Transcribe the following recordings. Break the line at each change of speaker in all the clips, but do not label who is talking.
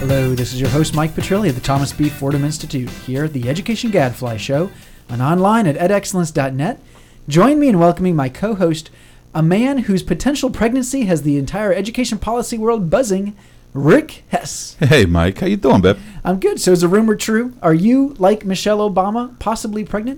Hello, this is your host Mike Petrilli of the Thomas B. Fordham Institute here at the Education Gadfly Show and online at edexcellence.net. Join me in welcoming my co-host, a man whose potential pregnancy has the entire education policy world buzzing, Rick Hess.
Hey, Mike. How you doing, babe?
I'm good. So is the rumor true? Are you, like Michelle Obama, possibly pregnant?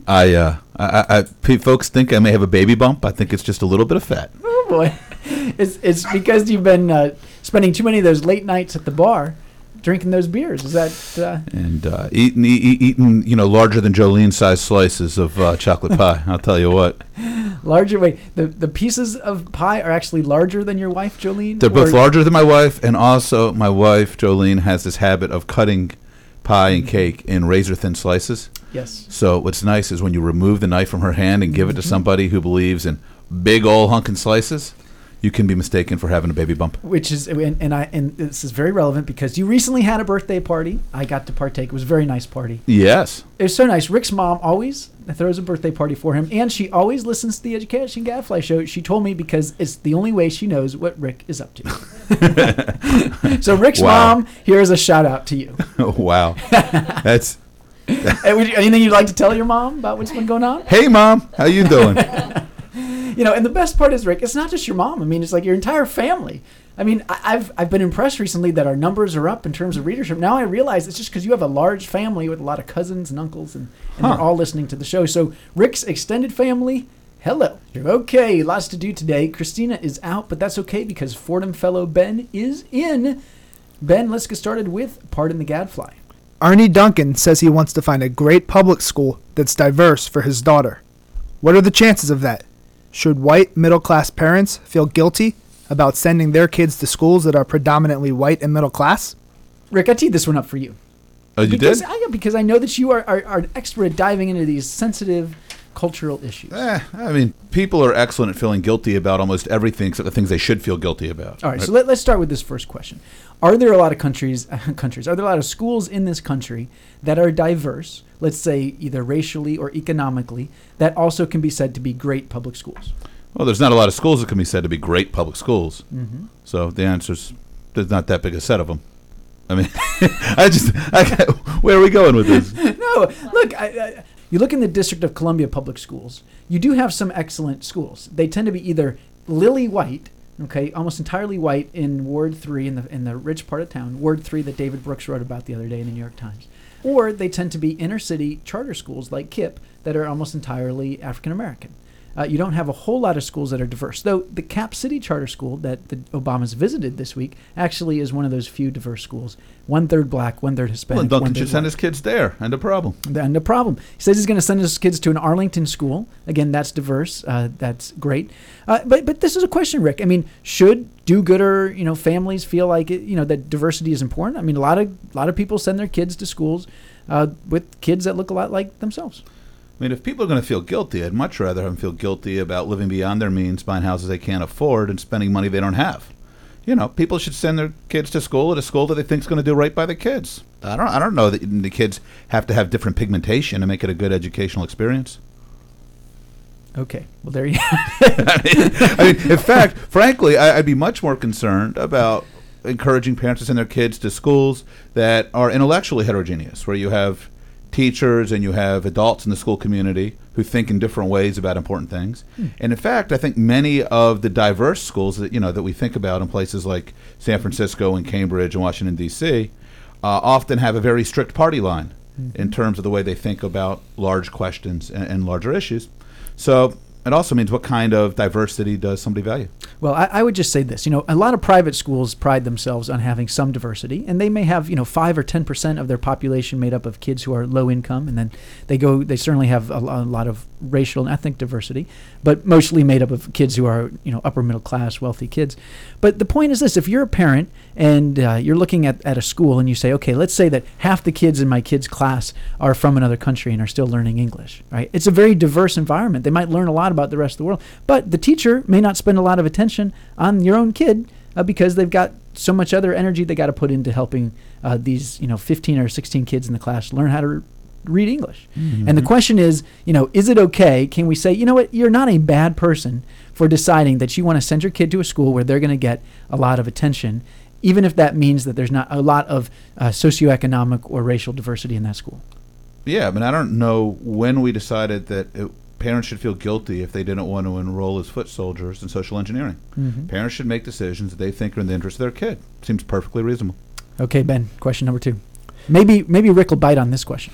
Folks think I may have a baby bump. I think it's just a little bit of fat.
Oh, boy. It's because you've been spending too many of those late nights at the bar drinking those beers. Is that...
And eating, larger than Jolene-sized slices of chocolate pie. I'll tell you what.
Larger? Wait, the pieces of pie are actually larger than your wife, Jolene?
They're both larger than my wife, and also my wife, Jolene, has this habit of cutting pie and cake in razor-thin slices.
Yes.
So what's nice is when you remove the knife from her hand and give it to somebody who believes in big old hunkin' slices, you can be mistaken for having a baby bump.
Which is, and this is very relevant because you recently had a birthday party. I got to partake. It was a very nice party.
Yes.
It was so nice. Rick's mom always throws a birthday party for him, and she always listens to the Education Gadfly Show. She told me because it's the only way she knows what Rick is up to. So Rick's mom, here's a shout out to you.
Wow. That's...
Anything you'd like to tell your mom about what's been going on?
Hey, Mom. How you doing?
And the best part is, Rick, it's not just your mom. I mean, it's like your entire family. I mean, I've been impressed recently that our numbers are up in terms of readership. Now I realize it's just because you have a large family with a lot of cousins and uncles, and they're all listening to the show. So Rick's extended family, hello. Okay, lots to do today. Christina is out, but that's okay because Fordham fellow Ben is in. Ben, let's get started with Pardon the Gadfly.
Arnie Duncan says he wants to find a great public school that's diverse for his daughter. What are the chances of that? Should white middle-class parents feel guilty about sending their kids to schools that are predominantly white and middle class?
Rick, I teed this one up for you.
Oh, you
did? Because I know that you are an expert at diving into these sensitive cultural issues.
People are excellent at feeling guilty about almost everything except the things they should feel guilty about.
All right, so let's start with this first question. Are there a lot of are there a lot of schools in this country that are diverse, let's say either racially or economically, that also can be said to be great public schools?
Well, there's not a lot of schools that can be said to be great public schools.
Mm-hmm.
So the answer is there's not that big a set of them. I mean, where are we going with this?
No, look, you look in the District of Columbia public schools, you do have some excellent schools. They tend to be either lily white, okay, almost entirely white in Ward 3 in the rich part of town, Ward 3 that David Brooks wrote about the other day in the New York Times. Or they tend to be inner city charter schools like KIPP that are almost entirely African American. You don't have a whole lot of schools that are diverse, though the Cap City Charter School that the Obamas visited this week actually is one of those few diverse schools. 1/3 black, 1/3 Hispanic.
Well, Duncan should send his kids there. End of problem.
End of problem. He says he's going to send his kids to an Arlington school. Again, that's diverse. That's great. But this is a question, Rick. I mean, should do-gooder families feel like that diversity is important? I mean, a lot of people send their kids to schools with kids that look a lot like themselves.
I mean, if people are going to feel guilty, I'd much rather have them feel guilty about living beyond their means, buying houses they can't afford, and spending money they don't have. People should send their kids to school at a school that they think is going to do right by the kids. I don't know that the kids have to have different pigmentation to make it a good educational experience.
Okay, well, there you
I mean, in fact, frankly, I'd be much more concerned about encouraging parents to send their kids to schools that are intellectually heterogeneous, where you have teachers and you have adults in the school community who think in different ways about important things. And in fact, I think many of the diverse schools that that we think about in places like San Francisco and Cambridge and Washington, D.C., often have a very strict party line in terms of the way they think about large questions and larger issues. So it also means what kind of diversity does somebody value?
Well, I would just say this. A lot of private schools pride themselves on having some diversity, and they may have 5 or 10% of their population made up of kids who are low income, and then they certainly have a lot of racial and ethnic diversity, but mostly made up of kids who are upper middle class, wealthy kids. But the point is this: if you're a parent and you're looking at a school and you say, okay, let's say that half the kids in my kid's class are from another country and are still learning English, right? It's a very diverse environment. They might learn a lot about the rest of the world, but the teacher may not spend a lot of attention on your own kid because they've got so much other energy they got to put into helping these 15 or 16 kids in the class learn how to read English. Mm-hmm. And the question is, is it okay? Can we say, you're not a bad person for deciding that you want to send your kid to a school where they're going to get a lot of attention, even if that means that there's not a lot of socioeconomic or racial diversity in that school.
Yeah, I mean, I don't know when we decided that parents should feel guilty if they didn't want to enroll as foot soldiers in social engineering. Parents should make decisions that they think are in the interest of their kid. Seems perfectly reasonable.
Okay, Ben, question number 2. Maybe Rick will bite on this question.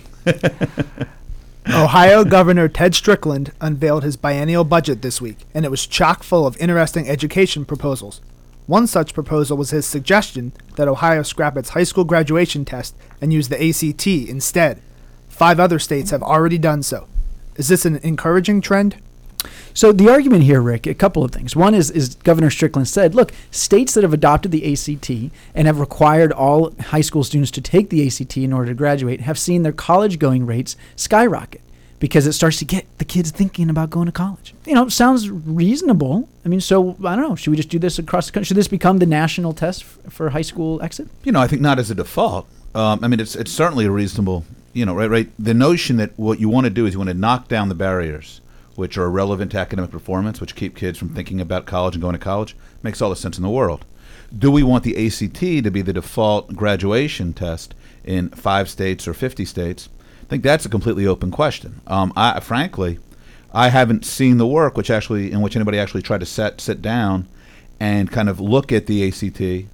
Ohio Governor Ted Strickland unveiled his biennial budget this week, and it was chock full of interesting education proposals. One such proposal was his suggestion that Ohio scrap its high school graduation test and use the ACT instead. 5 other states have already done so. Is this an encouraging trend?
So the argument here, Rick, a couple of things. One is Governor Strickland said, look, states that have adopted the ACT and have required all high school students to take the ACT in order to graduate have seen their college-going rates skyrocket because it starts to get the kids thinking about going to college. Sounds reasonable. I mean, so, I don't know, should we just do this across the country? Should this become the national test for high school exit?
I think not as a default. I mean, it's certainly a reasonable, right? The notion that what you want to do is you want to knock down the barriers which are relevant to academic performance, which keep kids from thinking about college and going to college, makes all the sense in the world. Do we want the ACT to be the default graduation test in 5 states or 50 states? I think that's a completely open question. Frankly, I haven't seen the work in which anybody actually tried to sit down and kind of look at the ACT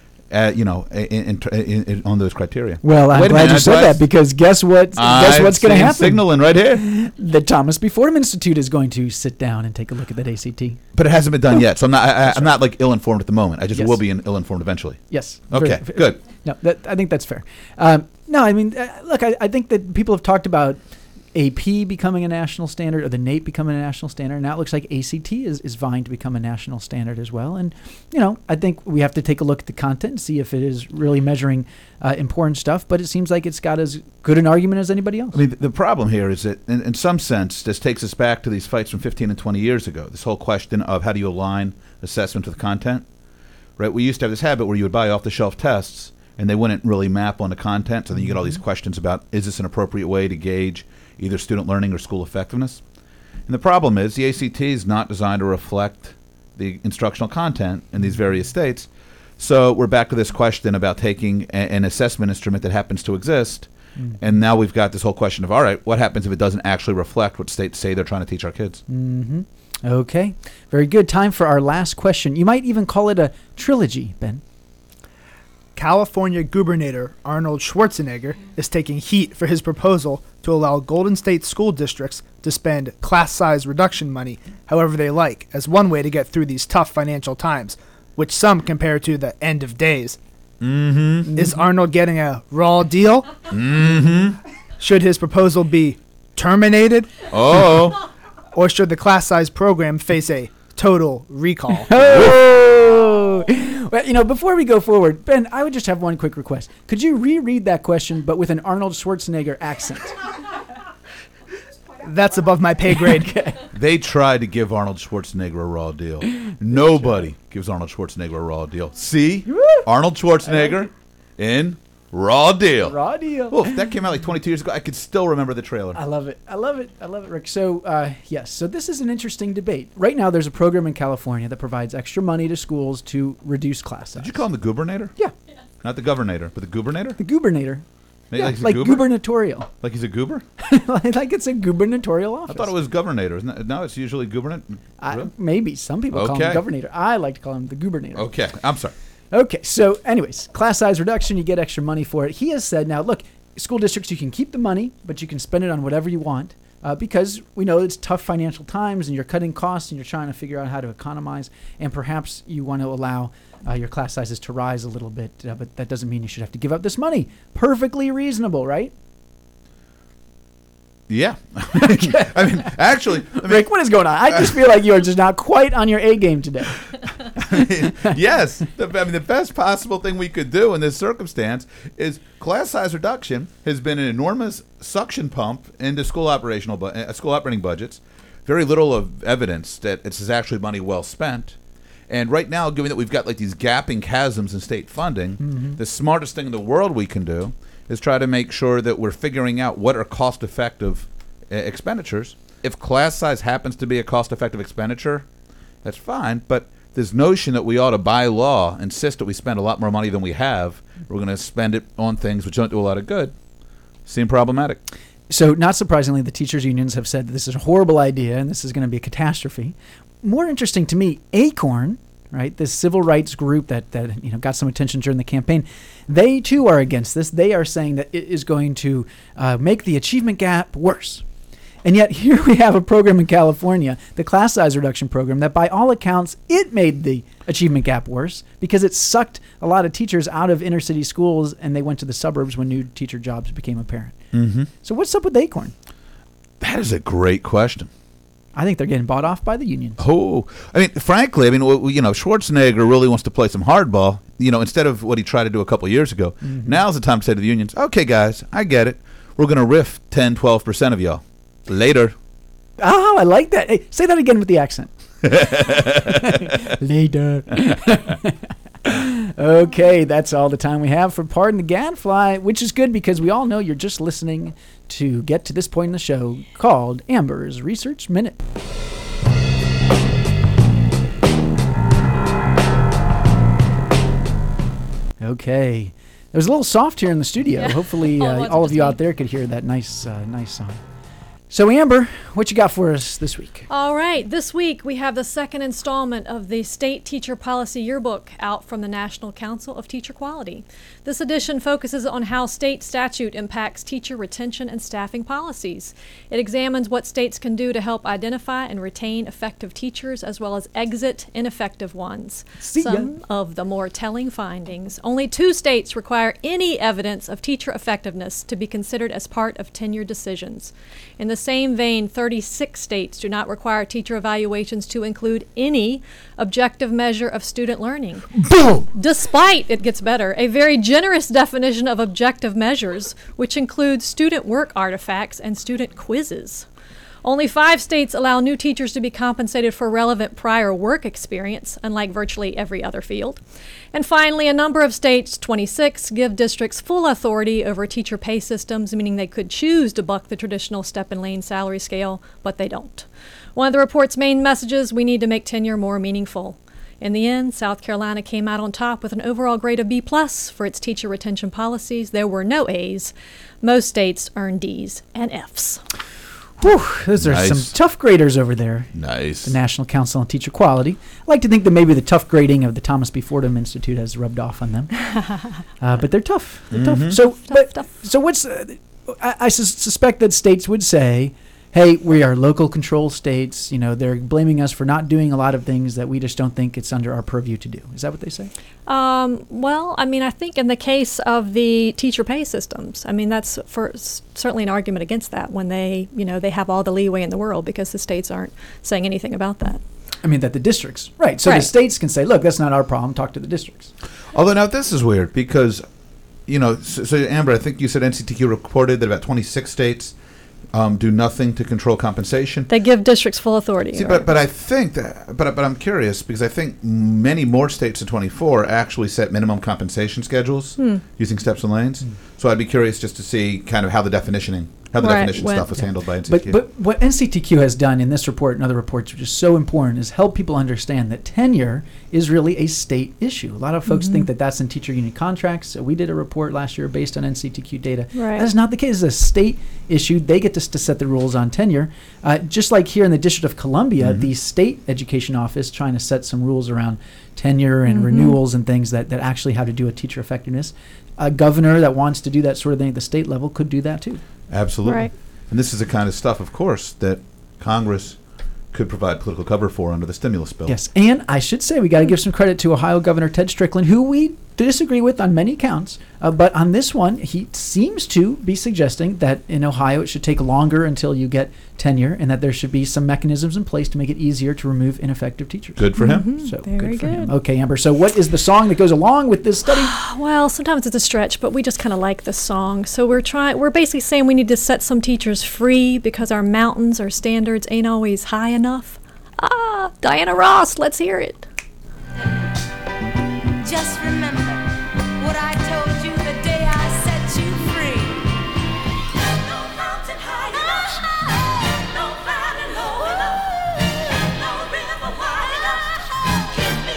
on those criteria.
Well, I'm glad you said that, because guess what's going to happen?
Signaling right here.
The Thomas B. Fordham Institute is going to sit down and take a look at that ACT.
But it hasn't been done yet, so I'm not like ill-informed at the moment. I just will be ill-informed eventually.
Yes.
Okay. Good.
No, I think that's fair. No, I mean, look, I think that people have talked about AP becoming a national standard, or the NAEP becoming a national standard. Now it looks like ACT is vying to become a national standard as well. And, I think we have to take a look at the content and see if it is really measuring important stuff. But it seems like it's got as good an argument as anybody else.
I mean, the problem here is that, in some sense, this takes us back to these fights from 15 and 20 years ago. This whole question of how do you align assessment with content, right? We used to have this habit where you would buy off-the-shelf tests, and they wouldn't really map on the content. So then you get all these questions about, is this an appropriate way to gauge either student learning or school effectiveness? And the problem is the ACT is not designed to reflect the instructional content in these various states. So we're back to this question about taking an assessment instrument that happens to exist, and now we've got this whole question of, all right, what happens if it doesn't actually reflect what states say they're trying to teach our kids?
Mm-hmm. Okay, very good. Time for our last question. You might even call it a trilogy, Ben.
California Gubernator Arnold Schwarzenegger is taking heat for his proposal to allow Golden State school districts to spend class size reduction money however they like, as one way to get through these tough financial times, which some compare to the end of days.
Mm-hmm.
Is Arnold getting a raw deal?
Mm-hmm.
Should his proposal be terminated?
Oh.
Or should the class size program face a total recall?
Oh! Well, before we go forward, Ben, I would just have one quick request. Could you reread that question, but with an Arnold Schwarzenegger accent?
That's above my pay grade.
Okay.
They tried to give Arnold Schwarzenegger a raw deal. Nobody gives Arnold Schwarzenegger a raw deal. See? Arnold Schwarzenegger in Raw Deal.
Raw Deal.
Well, that came out like 22 years ago. I could still remember the trailer.
I love it, Rick. So, yes. So this is an interesting debate. Right now, there's a program in California that provides extra money to schools to reduce class size.
Did you call him the Gubernator?
Yeah.
Not the Governator, but the Gubernator?
The Gubernator.
Maybe
Yeah,
he's a
like
goober?
gubernatorial.
Like he's a goober?
Like it's a gubernatorial office.
I thought it was Governator. Isn't it? No, it's usually Gubernator. Really?
Maybe. Some people call him Governator. I like to call him the Gubernator.
Okay. I'm sorry.
Okay, so anyways, class size reduction, you get extra money for it. He has said, now look, school districts, you can keep the money, but you can spend it on whatever you want because we know it's tough financial times and you're cutting costs and you're trying to figure out how to economize, and perhaps you want to allow your class sizes to rise a little bit, but that doesn't mean you should have to give up this money. Perfectly reasonable, right?
Yeah. I mean, actually.
Rick, what is going on? I just feel like you're just not quite on your A game today.
Yes. The best possible thing we could do in this circumstance is class size reduction has been an enormous suction pump into school operating budgets. Very little of evidence that this is actually money well spent. And right now, given that we've got like these gapping chasms in state funding, the smartest thing in the world we can do is try to make sure that we're figuring out what are cost-effective expenditures. If class size happens to be a cost-effective expenditure, that's fine, but this notion that we ought to, by law, insist that we spend a lot more money than we have. We're going to spend it on things which don't do a lot of good. Seem problematic.
So, not surprisingly, the teachers' unions have said that this is a horrible idea and this is going to be a catastrophe. More interesting to me, ACORN, right, this civil rights group that got some attention during the campaign, they too are against this. They are saying that it is going to make the achievement gap worse. And yet here we have a program in California, the class size reduction program, that by all accounts, it made the achievement gap worse because it sucked a lot of teachers out of inner city schools and they went to the suburbs when new teacher jobs became apparent.
Mm-hmm.
So what's up with ACORN?
That is a great question.
I think they're getting bought off by the unions.
Oh, I mean, frankly, Schwarzenegger really wants to play some hardball, instead of what he tried to do a couple of years ago. Mm-hmm. Now's the time to say to the unions, okay, guys, I get it. We're going to riff 10, 12% of y'all. Later.
Oh, I like that. Hey, say that again with the accent. Later. Okay, that's all the time we have for Pardon the Gadfly, which is good because we all know you're just listening to get to this point in the show called Amber's Research Minute. Okay. It was a little soft here in the studio.
Yeah.
Hopefully
Oh,
all of you out
me.
there could hear that nice song. So, Amber, what you got for us this week?
All right, this week we have the second installment of the State Teacher Policy Yearbook out from the National Council of Teacher Quality. This edition focuses on how state statute impacts teacher retention and staffing policies. It examines what states can do to help identify and retain effective teachers as well as exit ineffective ones.
See ya.
Some of the more telling findings. Only 2 states require any evidence of teacher effectiveness to be considered as part of tenure decisions. In the same vein, 36 states do not require teacher evaluations to include any objective measure of student learning.
Boom!
Despite, it gets better, a very generous definition of objective measures, which includes student work artifacts and student quizzes. Only 5 states allow new teachers to be compensated for relevant prior work experience, unlike virtually every other field. And finally, a number of states, 26, give districts full authority over teacher pay systems, meaning they could choose to buck the traditional step and lane salary scale, but they don't. One of the report's main messages, we need to make tenure more meaningful. In the end, South Carolina came out on top with an overall grade of B+ for its teacher retention policies. There were no A's. Most states earned D's and F's.
Whew, those are
Nice.
some tough graders over there.
Nice.
The National Council on Teacher Quality. I like to think that maybe the tough grading of the Thomas B. Fordham Institute has rubbed off on them. But they're tough. They're tough. So what's... I suspect that states would say, hey, we are local control states. They're blaming us for not doing a lot of things that we just don't think it's under our purview to do. Is that what they say?
Well, I think in the case of the teacher pay systems, that's certainly an argument against that when they have all the leeway in the world because the states aren't saying anything about that.
That the districts, right. So the
Right.
states can say, look, that's not our problem. Talk to the districts.
Although now this is weird because, so Amber, I think you said NCTQ reported that about 26 states do nothing to control compensation.
They give districts full authority.
See,
right?
but I think that, but I'm curious because I think many more states than 24 actually set minimum compensation schedules using steps and lanes. So I'd be curious just to see kind of how the definition stuff was handled by NCTQ.
But what NCTQ has done in this report and other reports, which is so important, is help people understand that tenure is really a state issue. A lot of folks think that that's in teacher union contracts. We did a report last year based on NCTQ data.
Right.
That is not the case. It's a state issue. They get to set the rules on tenure. Just like here in the District of Columbia, the state education office trying to set some rules around tenure and renewals and things that actually have to do with teacher effectiveness. A governor that wants to do that sort of thing at the state level could do that too.
Absolutely.
Right.
And this is the kind of stuff, of course, that Congress could provide political cover for under the stimulus bill.
Yes, and I should say we got to give some credit to Ohio Governor Ted Strickland, who we disagree with on many counts, but on this one, he seems to be suggesting that in Ohio it should take longer until you get tenure, and that there should be some mechanisms in place to make it easier to remove ineffective teachers.
Good for him.
So
Very
good for him.
good.
Okay, Amber. So what is the song that goes along with this study?
Well, sometimes it's a stretch, but we just kind of like this song. So we're basically saying we need to set some teachers free because our mountains or standards ain't always high enough. Diana Ross, let's hear it.
Just remember what I told you the day I set you free. No mountain high enough, no valley low enough, no river wide enough. Keep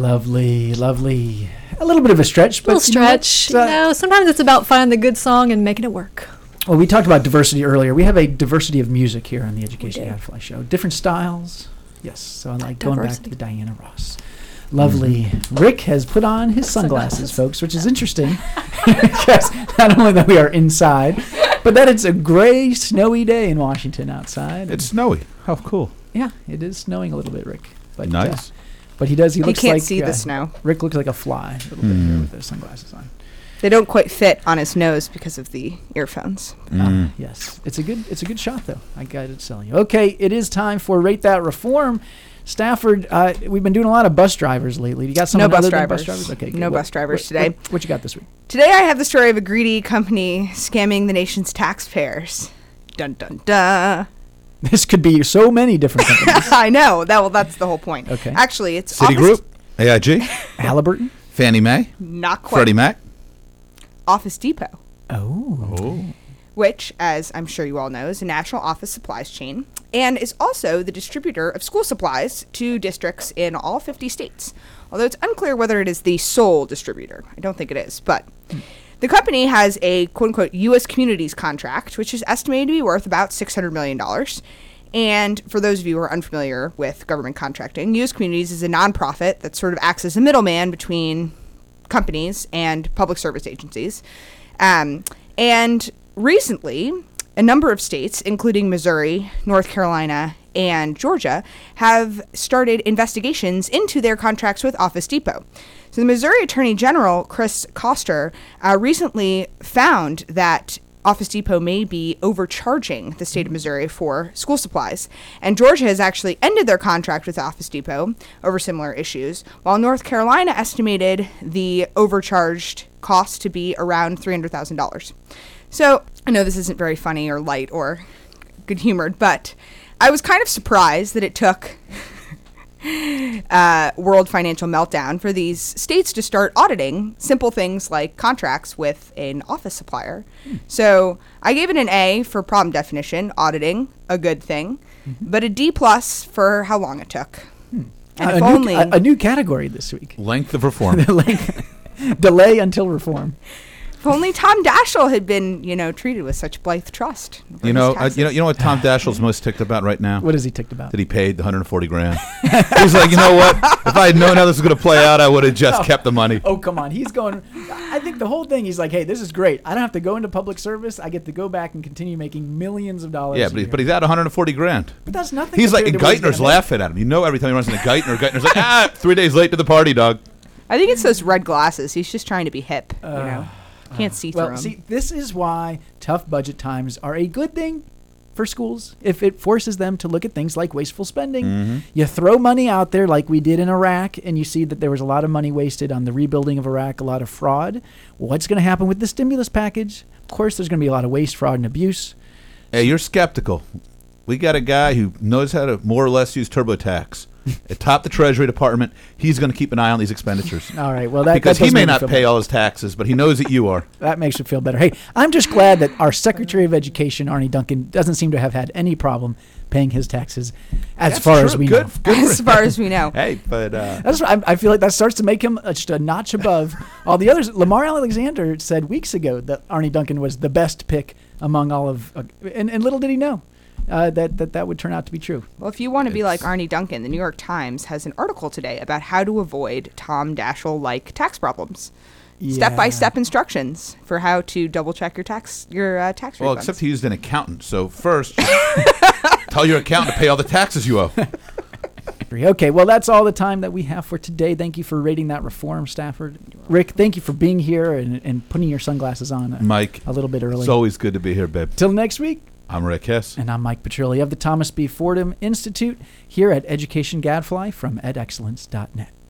Lovely, lovely. A little bit of a stretch, but
Little
you know what?
stretch. You know, sometimes it's about finding the good song and making it work.
Well, we talked about diversity earlier. We have a diversity of music here on the Education
do.
Gadfly Show. Different styles. Yes. So I like going back to
Diversity.
the Diana Ross. Lovely. Rick has put on his sunglasses,
Sunglasses.
folks, which is interesting. Because not only that we are inside, but that it's a gray, snowy day in Washington outside.
It's snowy. How cool.
Yeah, it is snowing a little bit, Rick. But,
Nice.
but he does. He
You
looks
can't
like
see the snow.
Rick looks like a fly a little bit here with those sunglasses on.
They don't quite fit on his nose because of the earphones.
Yes, it's a good shot though. I got to tell you. Okay, it is time for Rate That Reform. Stafford, we've been doing a lot of bus drivers lately. You got something
No bus
other than
drivers.
bus drivers? Okay, good.
No bus drivers today.
What you got this week?
Today I have the story of a greedy company scamming the nation's taxpayers. Dun dun dun.
This could be so many different companies.
I know. That's the whole point.
Okay.
Actually, it's
Citigroup, AIG,
Halliburton.
Fannie Mae,
Not quite.
Freddie Mac.
Office Depot,
Oh.
which, as I'm sure you all know, is a national office supplies chain and is also the distributor of school supplies to districts in all 50 states. Although it's unclear whether it is the sole distributor. I don't think it is, but the company has a quote-unquote U.S. Communities contract, which is estimated to be worth about $600 million. And for those of you who are unfamiliar with government contracting, U.S. Communities is a nonprofit that sort of acts as a middleman between companies and public service agencies. And recently, a number of states, including Missouri, North Carolina, and Georgia, have started investigations into their contracts with Office Depot. So the Missouri Attorney General, Chris Koster, recently found that Office Depot may be overcharging the state of Missouri for school supplies. And Georgia has actually ended their contract with Office Depot over similar issues, while North Carolina estimated the overcharged cost to be around $300,000. So I know this isn't very funny or light or good humored, but I was kind of surprised that it took World Financial Meltdown for these states to start auditing simple things like contracts with an office supplier. So I gave it an A for problem definition, auditing, a good thing, but a D plus for how long it took. And if only
a new category this week.
Length of reform.
Delay until reform.
if only Tom Daschle had been, treated with such blithe trust. for
You
his
know,
taxes.
you know what Tom Daschle's most ticked about right now?
What is he ticked about?
That he paid the $140 grand. He's like, you know what? If I had known how this was going to play out, I would have just kept the money.
Oh, come on. He's going. I think the whole thing, he's like, hey, this is great. I don't have to go into public service. I get to go back and continue making millions of dollars.
Yeah,
a year.
but he's at 140 grand.
But that's nothing.
He's like,
compared
and
to what he's
Geithner's
gonna make.
laughing at him. You know, every time he runs into Geithner, Geithner's like, 3 days late to the party, dog.
I think it's those red glasses. He's just trying to be hip. Can't see through
Well,
them.
see, this is why tough budget times are a good thing for schools. If it forces them to look at things like wasteful spending, you throw money out there like we did in Iraq, and you see that there was a lot of money wasted on the rebuilding of Iraq, a lot of fraud. What's going to happen with the stimulus package? Of course, there's going to be a lot of waste, fraud, and abuse.
Hey, you're skeptical. We got a guy who knows how to more or less use TurboTax. Atop the Treasury Department, he's going to keep an eye on these expenditures.
All right, well, that
Because
that
he
does
may
make me
not
feel
pay all his taxes, but he knows that you are.
That makes me feel better. Hey, I'm just glad that our Secretary of Education, Arnie Duncan, doesn't seem to have had any problem paying his taxes as
That's
far
true.
as we
Good,
know.
good
as far as we know.
Hey, but
That's I feel like that starts to make him just a notch above all the others. Lamar Alexander said weeks ago that Arnie Duncan was the best pick among all of, and little did he know that would turn out to be true.
Well, if you want to be like Arnie Duncan, the New York Times has an article today about how to avoid Tom Daschle-like tax problems. Step-by-step instructions for how to double-check your tax refunds.
well, except he used an accountant. So first, tell your accountant to pay all the taxes you owe.
Okay, well, that's all the time that we have for today. Thank you for rating that reform, Stafford. Rick, thank you for being here and putting your sunglasses on
Mike,
a little bit early.
it's always good to be here, babe.
Till next week.
I'm Rick Hess.
And I'm Mike Petrilli of the Thomas B. Fordham Institute here at Education Gadfly from edexcellence.net.